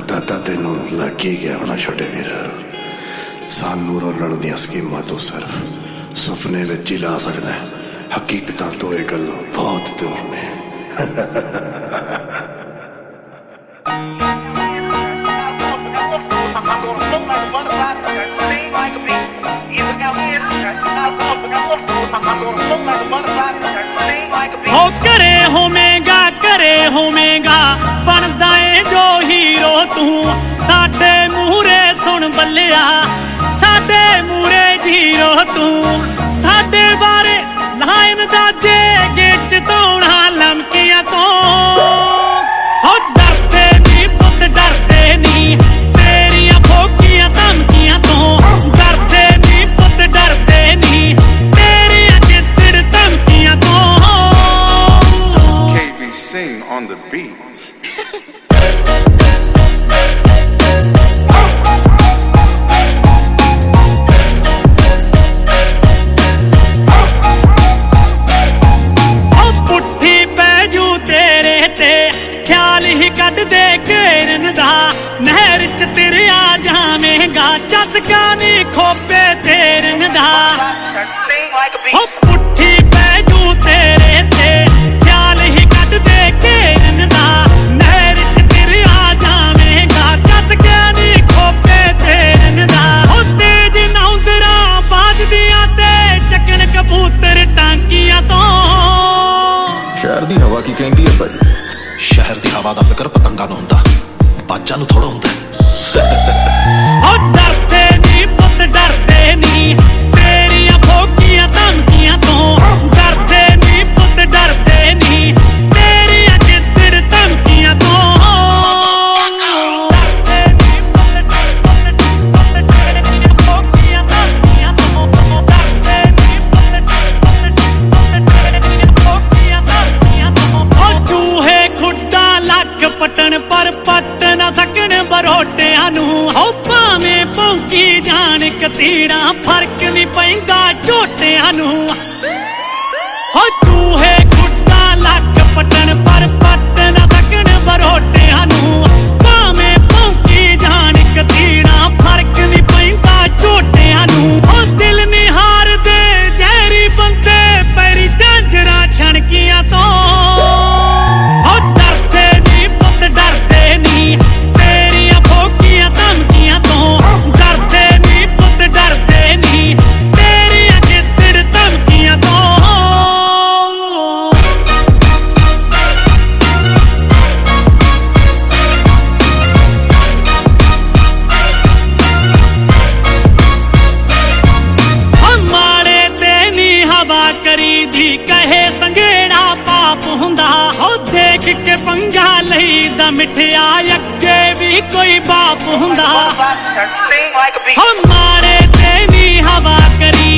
लगता ਤਾਂ ਤੈਨੂੰ ਲੱਗ ਹੀ ਗਿਆ ਹੋਣਾ ਛੋਟੇ ਵੀਰ। ਸਾਨੂੰ ਰੋਲਣ ਦੀਆਂ ਸਕੀਮਾਂ ਤੋਂ ਸਿਰਫ ਸੁਪਨੇ ਵਿੱਚ ਹੀ ਲਾ ਸਕਦਾ, ਹਕੀਕਤਾਂ ਤੋਂ ਇਹ ਗੱਲਾਂ ਬਹੁਤ ਦੂਰ ਨੇ। ਹੋ ਘਰੇ ਹੋਵੇਂਗਾ ਬਣਦਾ ਏ ਜੋ ਹੀਰੋ ਤੂੰ ਸਾਡੇ ਮੂਹਰੇ ਸੁਣ ਬੱਲਿਆ, ਸਾਡੇ ਮੂਹਰੇ ਜ਼ੀਰੋ ਤੂੰ ਸਾਡੇ ਬਾਰੇ ਲਾਇਨ ਦਾਜੇ ਗੇਟ ਚ ਧੋਣਾ ਲਮਕੀਆਂ ਤੋਂ। ਹੋ ਡਰਦੇ ਨੀ ਪੁੱਤ ਡਰਦੇ ਨੀ ਤੇਰੀਆਂ ਫੋਕੀਆਂ ਧਮਕੀਆਂ ਤੋਂ, ਡਰਦੇ ਨੀ ਪੁੱਤ ਡਰਦੇ ਨੀ ਤੇਰੀਆਂ ਚਿੱਤੜ ਧਮਕੀਆਂ ਤੋਂ। KVC on the beat. ਖਿਆਲ ਹੀ ਕੱਢ ਦੇ ਘੇਰਨ ਦਾ ਨਹਿਰ ਚ ਤੇਰਿਆ ਜਾਵੇਂਗਾ ਚਸਕਾ ਨੀ ਖੋਪੇ ਤੇਰਨ ਦਾ। ਹੋ ਪੁੱਠੀ ਪੈ ਜੂ ਤੇਰੇ ਤੇ ਖਿਆਲ ਹੀ ਕੱਢ ਦੇ ਘੇਰਨ ਦਾ ਨਹਿਰ ਚ ਤੇਰਿਆ ਜਾਵੇਂਗਾ ਚਸਕਾ ਨੀ ਖੋਪੇ ਤੇਰਨ ਦਾ। ਹੋ ਤੇਜ ਨੌਂਦਰਾਂ ਬਾਜਦੀਆਂ ਤੇ ਚੱਕਣ ਕਬੂਤਰ ਟਾਂਕੀਆਂ ਤੋਂ। ਸ਼ਹਿਰ ਦੀ ਹਵਾ ਕੀ ਕਹਿੰਦੀ ਹੈ ਭਾਈ? ਸ਼ਹਿਰ ਦੀ ਹਵਾ ਦਾ ਫਿਕਰ ਪਤੰਗਾਂ ਨੂੰ ਹੁੰਦਾ, ਬਾਜਾਂ ਨੂੰ ਥੋੜਾ ਹੁੰਦਾ। ਹੋ ਡਰਦੇ ਨੀ ਪੁੱਤ ਡਰਦੇ ਨੀ ਤੇਰੀਆਂ ਫੋਕੀਆਂ ਧਮਕੀਆਂ ਤੋਂ, ਡਰਦੇ ਨੀ ਪੁੱਤ ਡਰਦੇ ਨੀ ਤੇਰੀਆਂ ਚਿੱਤੜ ਧਮਕੀਆਂ ਤੋਂ। ਪਟਣ ਪਰ ਪੱਟ ਨਾ ਸਕਣ ਬਰੋਟਿਆਂ ਨੂੰ, ਹੋ ਭਾਵੇਂ ਭੌਂਕੀ ਜਾਣ ਕਤੀੜਾਂ ਫਰਕ ਨਹੀਂ ਪੈਂਦਾ ਝੋਟਿਆਂ ਨੂੰ। ਹੋ ਚੂਹੇ ਖੁੱਡਾ ਲੱਕ ਪਟਣ ਪਰ ਪੱਟ ਨਾ ਸਕਣ ਬਰੋਟਿਆਂ ਨੂੰ, ਭਾਵੇਂ ਭੌਂਕੀ ਜਾਣ ਕਤੀੜਾਂ ਫਰਕ ਨਹੀਂ ਪੈਂਦਾ ਝੋਟਿਆਂ ਨੂੰ। ਹੋ ਦਿਲ ਨਹੀਂ ਹਾਰਦੇ ਜ਼ਹਿਰੀ ਬੰਦੇ ਪੈਰੀ ਝਾਂਜਰਾਂ ਛਣਕੀਆਂ ਤੋਂ। ਤੇਰੀਆਂ ਫੋਕੀਆਂ ਧਮਕੀਆਂ ਤੋਂ, ਡਰਦੇ ਨੀ ਪੁੱਤ ਡਰਦੇ ਨੀ ਤੇਰੀਆਂ ਚਿੱਤੜ ਧਮਕੀਆਂ ਤੋਂ। ਮਾੜੇ ਤੇ ਨੀ ਹਵਾ ਕਰੀ ਦੀ ਕਹੇ ਸੰਘੇੜਾ ਪਾਪ ਹੁੰਦਾ। ਹੋ ਦੇਖ ਕੇ ਪੰਗਾ ਲਈਦਾ ਮਿੱਠਿਆ ਅੱਗੇ ਵੀ ਕੋਈ ਬਾਪ ਹੁੰਦਾ। ਹੋ ਮਾੜੇ ਤੇ ਨੀ ਹਵਾ ਕਰੀ